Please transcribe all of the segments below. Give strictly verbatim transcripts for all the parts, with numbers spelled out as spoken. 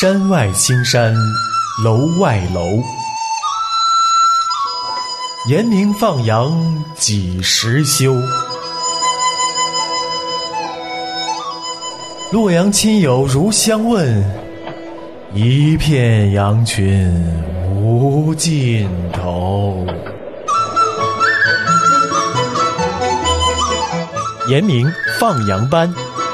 山外青山楼外楼，严明放羊几时休？洛阳亲友如相问，一片羊群无尽头。严明放羊班。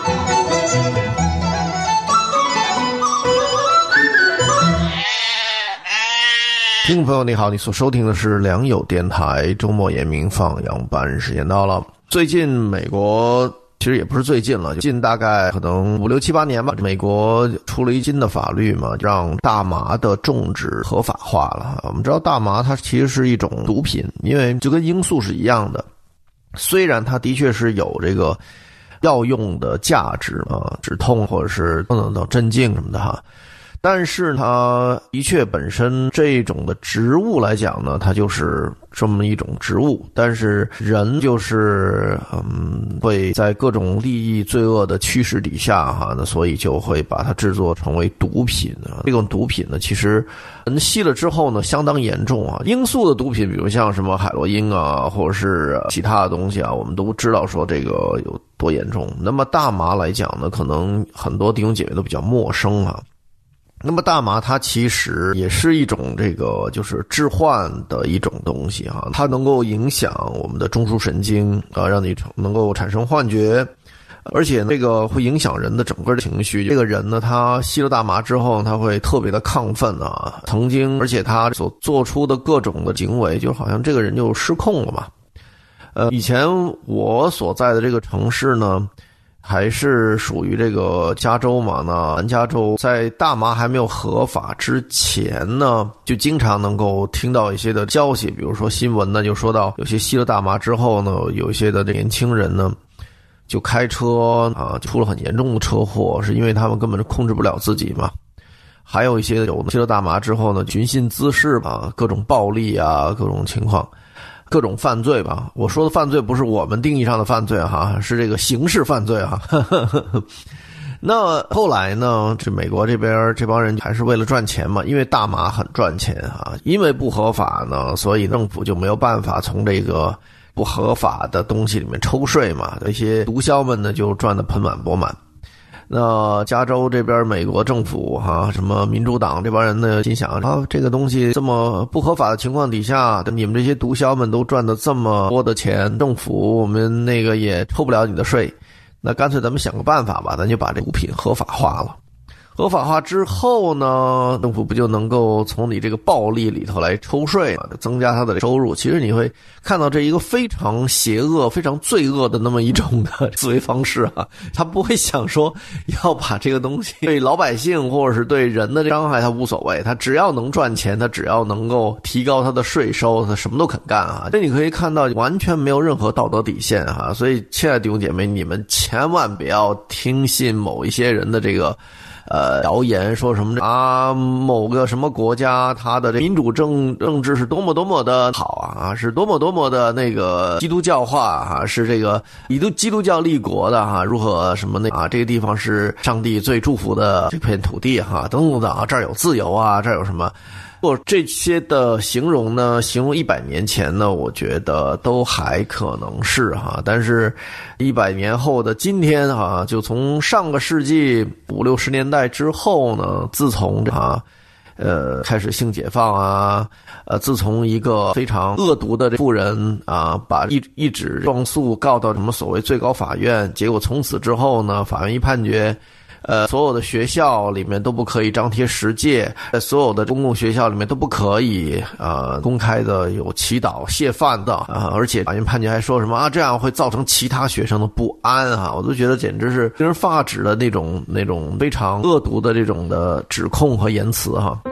听众朋友你好，你所收听的是良友电台周末严明放羊班，时间到了。最近美国其实也不是最近了，近大概可能五六七八年吧，美国出了一新的法律嘛，让大麻的种植合法化了。我们知道大麻它其实是一种毒品，因为就跟罂粟是一样的，虽然它的确是有这个药用的价值啊，止痛或者是等等等镇静什么的哈。但是它的确本身这种的植物来讲呢，它就是这么一种植物，但是人就是嗯会在各种利益罪恶的驱使底下哈，那所以就会把它制作成为毒品啊。这种毒品呢，其实人吸了之后呢，相当严重啊。罂粟的毒品，比如像什么海洛因啊，或者是其他的东西啊，我们都知道说这个有多严重。那么大麻来讲呢，可能很多弟兄姐妹都比较陌生啊。那么大麻它其实也是一种这个就是致幻的一种东西哈，它能够影响我们的中枢神经啊，让你能够产生幻觉，而且这个会影响人的整个的情绪。这个人呢，他吸了大麻之后，他会特别的亢奋啊，曾经而且他所做出的各种的行为，就好像这个人就失控了嘛。呃，以前我所在的这个城市呢，还是属于这个加州嘛，那南加州在大麻还没有合法之前呢，就经常能够听到一些的消息，比如说新闻呢就说到有些吸了大麻之后呢，有一些的年轻人呢就开车啊出了很严重的车祸，是因为他们根本控制不了自己嘛。还有一些有吸了大麻之后呢，寻衅滋事啊，各种暴力啊，各种情况。各种犯罪吧，我说的犯罪不是我们定义上的犯罪哈，是这个刑事犯罪哈。那后来呢，这美国这边这帮人还是为了赚钱嘛，因为大麻很赚钱啊，因为不合法呢，所以政府就没有办法从这个不合法的东西里面抽税嘛，这些毒枭们呢就赚得盆满钵满。那加州这边美国政府哈、啊，什么民主党这帮人呢，心想啊，这个东西这么不合法的情况底下，你们这些毒枭们都赚得这么多的钱，政府我们那个也抽不了你的税，那干脆咱们想个办法吧，咱就把这毒品合法化了。合法化之后呢，政府不就能够从你这个暴利里头来抽税嘛，增加他的收入。其实你会看到这一个非常邪恶非常罪恶的那么一种的思维方式啊，他不会想说要把这个东西对老百姓或者是对人的伤害他无所谓，他只要能赚钱，他只要能够提高他的税收，他什么都肯干啊。所以你可以看到完全没有任何道德底线啊。所以亲爱的弟兄姐妹，你们千万不要听信某一些人的这个呃，谣言说什么啊？某个什么国家，它的这民主政政治是多么多么的好啊，是多么多么的那个基督教化啊，是这个以基督教立国的哈、啊，如何什么那啊？这个地方是上帝最祝福的这片土地哈、啊，等等等啊，这儿有自由啊，这儿有什么？或这些的形容呢，形容一百年前呢，我觉得都还可能是哈，但是一百年后的今天哈，就从上个世纪五六十年代之后呢，自从哈呃开始性解放啊，呃自从一个非常恶毒的富人啊，把一一纸状诉告到什么所谓最高法院，结果从此之后呢，法院一判决。呃，所有的学校里面都不可以张贴十诫，在所有的公共学校里面都不可以呃公开的有祈祷谢饭的啊，而且法院判决还说什么啊，这样会造成其他学生的不安啊，我都觉得简直是令人发指的那种那种非常恶毒的这种的指控和言辞哈。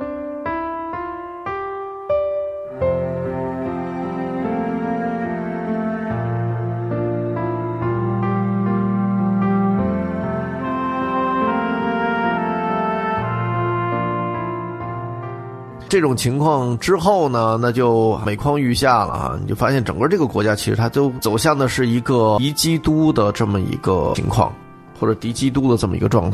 这种情况之后呢，那就每况愈下了啊！你就发现整个这个国家其实它就走向的是一个敌基督的这么一个情况，或者敌基督的这么一个状态。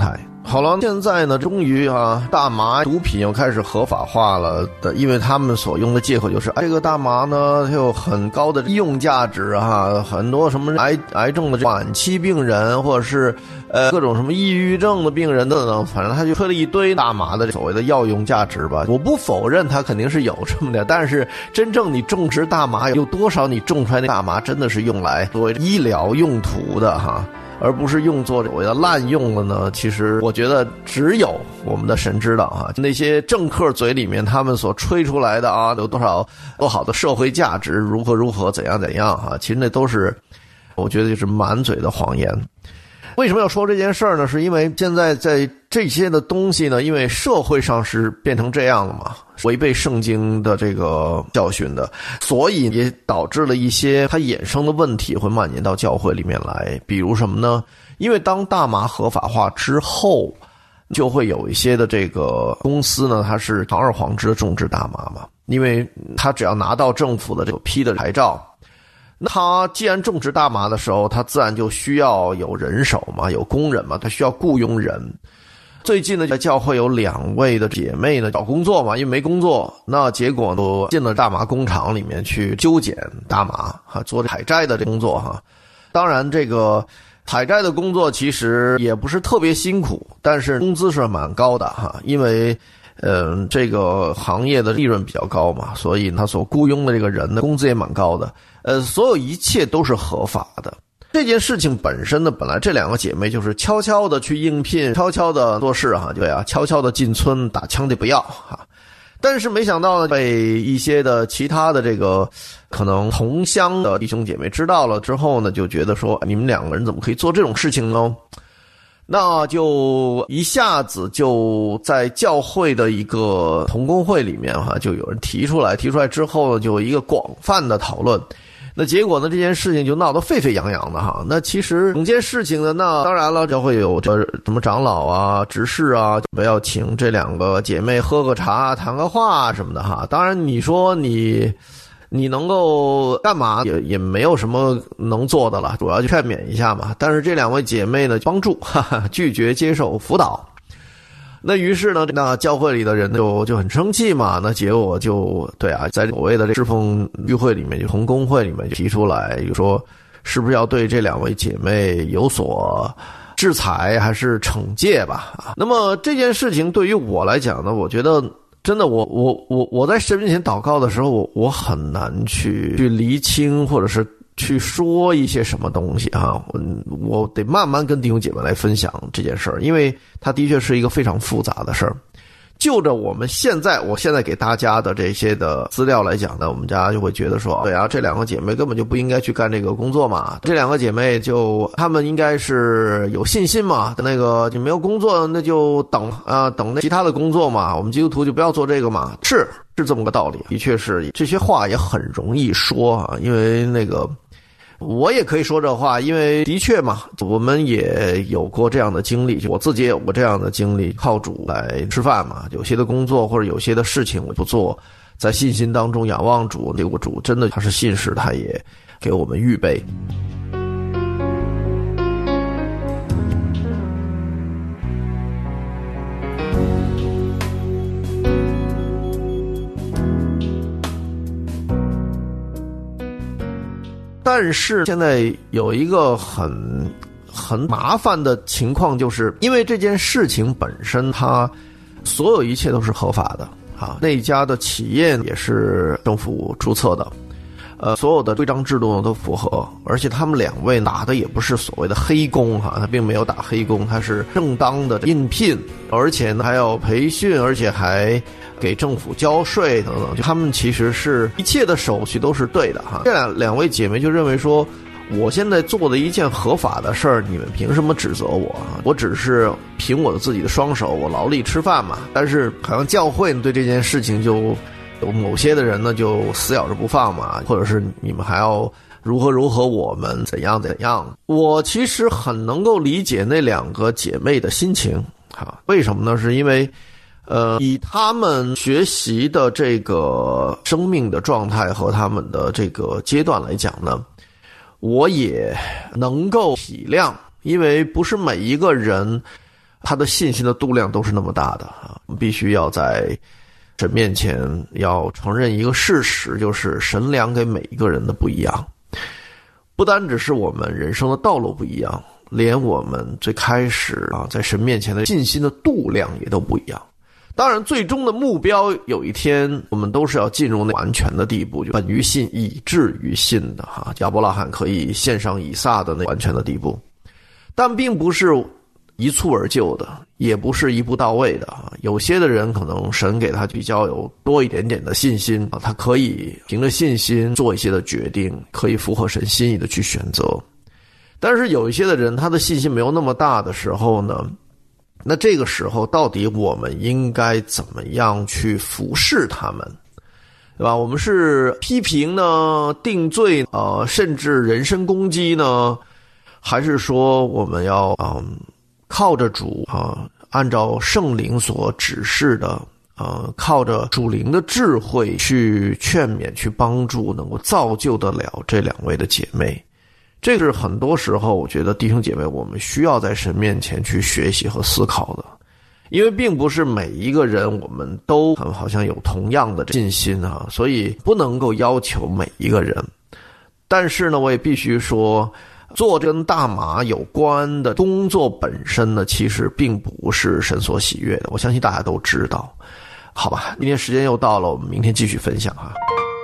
好了，现在呢，终于啊，大麻毒品又开始合法化了的，因为他们所用的借口就是，哎，这个大麻呢，它有很高的医用价值哈，很多什么癌癌症的晚期病人，或者是呃各种什么抑郁症的病人等等，反正他就吹了一堆大麻的所谓的药用价值吧。我不否认它肯定是有这么点，但是真正你种植大麻有多少？你种出来的大麻真的是用来作为医疗用途的哈？而不是用作所谓的滥用了呢？其实我觉得只有我们的神知道啊，那些政客嘴里面他们所吹出来的啊，有多少多好的社会价值，如何如何怎样怎样啊，其实那都是我觉得就是满嘴的谎言。为什么要说这件事儿呢？是因为现在在这些的东西呢，因为社会上是变成这样了嘛，违背圣经的这个教训的，所以也导致了一些它衍生的问题会蔓延到教会里面来。比如什么呢？因为当大麻合法化之后，就会有一些的这个公司呢，它是堂而皇之的种植大麻嘛，因为它只要拿到政府的这个批的牌照。那他既然种植大麻的时候，他自然就需要有人手嘛，有工人嘛，他需要雇佣人。最近呢，在教会有两位的姐妹呢找工作嘛，因为没工作，那结果都进了大麻工厂里面去修剪大麻哈，做采摘的这工作哈。当然，这个采摘的工作其实也不是特别辛苦，但是工资是蛮高的哈，因为。嗯、呃，这个行业的利润比较高嘛，所以他所雇佣的这个人的工资也蛮高的。呃，所有一切都是合法的。这件事情本身呢，本来这两个姐妹就是悄悄的去应聘，悄悄的做事哈，对啊，悄悄的进村打枪的不要哈。但是没想到呢，被一些的其他的这个可能同乡的弟兄姐妹知道了之后呢，就觉得说你们两个人怎么可以做这种事情呢？那就一下子就在教会的一个同工会里面哈，就有人提出来，提出来之后呢，就有一个广泛的讨论。那结果呢，这件事情就闹得沸沸扬扬的哈。那其实整件事情呢，那当然了，教会有这什么长老啊、执事啊，不要请这两个姐妹喝个茶、谈个话什么的哈。当然，你说你。你能够干嘛也也没有什么能做的了，主要就劝勉一下嘛。但是这两位姐妹呢，帮助哈哈，拒绝接受辅导。那于是呢，那教会里的人就就很生气嘛。那结果就对啊，在所谓的这侍奉聚会里面，就同工会里面就提出来，就说是不是要对这两位姐妹有所制裁还是惩戒吧？那么这件事情对于我来讲呢，我觉得。真的，我我我我在神面前祷告的时候，我我很难去去厘清，或者是去说一些什么东西啊。我我得慢慢跟弟兄姐妹来分享这件事儿，因为它的确是一个非常复杂的事儿。就着我们现在，我现在给大家的这些的资料来讲呢，我们家就会觉得说，对啊，这两个姐妹根本就不应该去干这个工作嘛。这两个姐妹就她们应该是有信心嘛，那个你没有工作，那就等啊、呃、等那其他的工作嘛。我们基督徒就不要做这个嘛，是是这么个道理。的确是这些话也很容易说啊，因为那个。我也可以说这话，因为的确嘛，我们也有过这样的经历，我自己也有过这样的经历，靠主来吃饭嘛。有些的工作或者有些的事情我不做，在信心当中仰望主，结果主真的他是信实，他也给我们预备。但是现在有一个很很麻烦的情况，就是因为这件事情本身它所有一切都是合法的啊，那家的企业也是政府注册的，呃，所有的规章制度都符合，而且他们两位打的也不是所谓的黑工哈，他并没有打黑工，他是正当的应聘，而且呢还要培训，而且还给政府交税等等，就他们其实是一切的手续都是对的哈。这两两位姐妹就认为说，我现在做的一件合法的事儿，你们凭什么指责我啊？我只是凭我的自己的双手，我劳力吃饭嘛。但是好像教会对这件事情就有某些的人呢就死咬着不放嘛，或者是你们还要如何如何我们怎样怎样。我其实很能够理解那两个姐妹的心情啊，为什么呢？是因为呃，以他们学习的这个生命的状态和他们的这个阶段来讲呢，我也能够体谅，因为不是每一个人他的信心的度量都是那么大的啊。我们必须要在神面前要承认一个事实，就是神量给每一个人的不一样，不单只是我们人生的道路不一样，连我们最开始啊在神面前的信心的度量也都不一样。当然最终的目标有一天我们都是要进入那完全的地步，就本于信以至于信的哈，亚伯拉罕可以献上以撒的那完全的地步，但并不是一蹴而就的，也不是一步到位的啊。有些的人可能神给他比较有多一点点的信心啊，他可以凭着信心做一些的决定，可以符合神心意的去选择。但是有一些的人他的信心没有那么大的时候呢，那这个时候到底我们应该怎么样去俯视他们，对吧？我们是批评呢，定罪呃，甚至人身攻击呢，还是说我们要嗯靠着主啊，按照圣灵所指示的呃，靠着主灵的智慧去劝勉去帮助，能够造就得了这两位的姐妹。这是很多时候我觉得弟兄姐妹我们需要在神面前去学习和思考的，因为并不是每一个人我们都好像有同样的信心啊，所以不能够要求每一个人。但是呢，我也必须说，做跟大麻有关的工作本身呢，其实并不是神所喜悦的，我相信大家都知道。好吧，今天时间又到了，我们明天继续分享哈。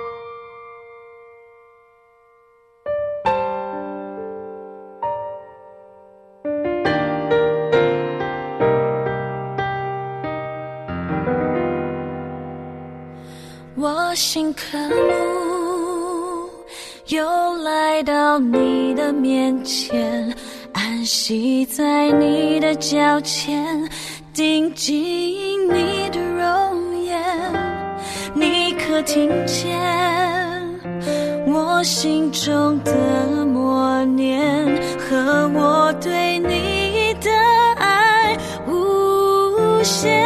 我心渴慕，又来到你的面前，安息在你的脚前，定睛你的容颜。你可听见我心中的默念和我对你的爱无限。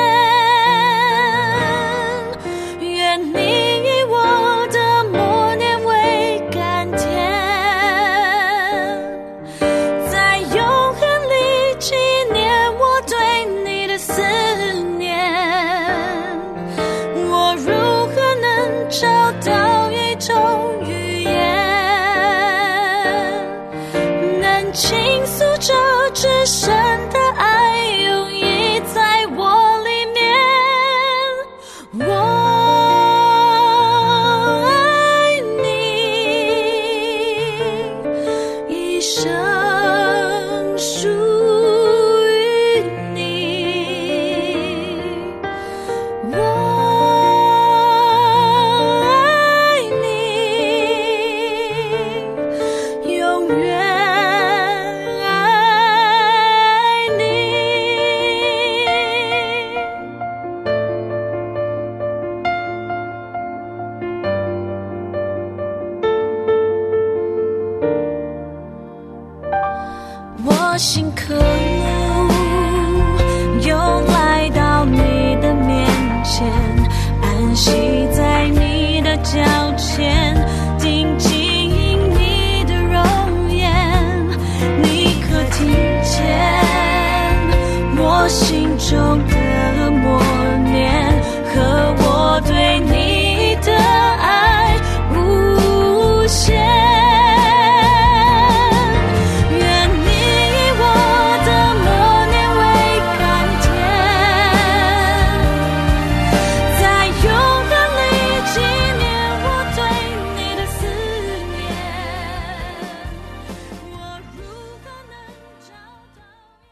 心渴